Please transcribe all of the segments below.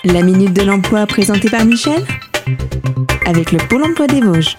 La Minute de l'Emploi présentée par Michel avec le Pôle Emploi des Vosges.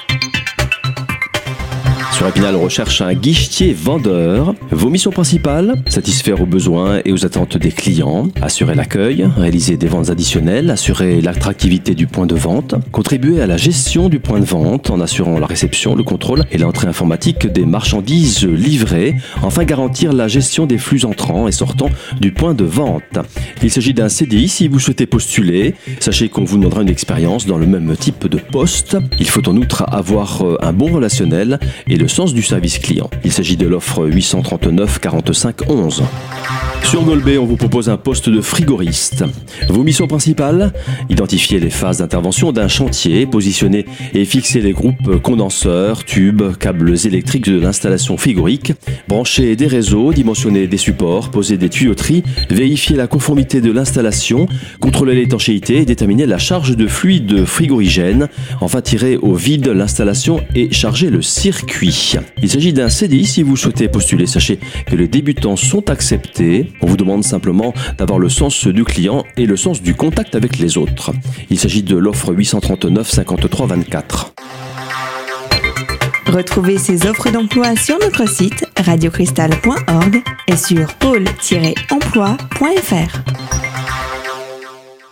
Sur Épinal, on recherche un guichetier vendeur. Vos missions principales, satisfaire aux besoins et aux attentes des clients, assurer l'accueil, réaliser des ventes additionnelles, assurer l'attractivité du point de vente, contribuer à la gestion du point de vente en assurant la réception, le contrôle et l'entrée informatique des marchandises livrées, enfin garantir la gestion des flux entrants et sortants du point de vente. Il s'agit d'un CDI si vous souhaitez postuler. Sachez qu'on vous demandera une expérience dans le même type de poste. Il faut en outre avoir un bon relationnel et le sens du service client. Il s'agit de l'offre 839 45 11. Sur Golbet, on vous propose un poste de frigoriste. Vos missions principales, identifier les phases d'intervention d'un chantier, positionner et fixer les groupes condenseurs, tubes, câbles électriques de l'installation frigorique, brancher des réseaux, dimensionner des supports, poser des tuyauteries, vérifier la conformité de l'installation, contrôler l'étanchéité et déterminer la charge de fluide frigorigène, enfin tirer au vide l'installation et charger le circuit. Il s'agit d'un CDI si vous souhaitez postuler. Sachez que les débutants sont acceptés. On vous demande simplement d'avoir le sens du client et le sens du contact avec les autres. Il s'agit de l'offre 839 53 24. Retrouvez ces offres d'emploi sur notre site radiocristal.org et sur pôle-emploi.fr.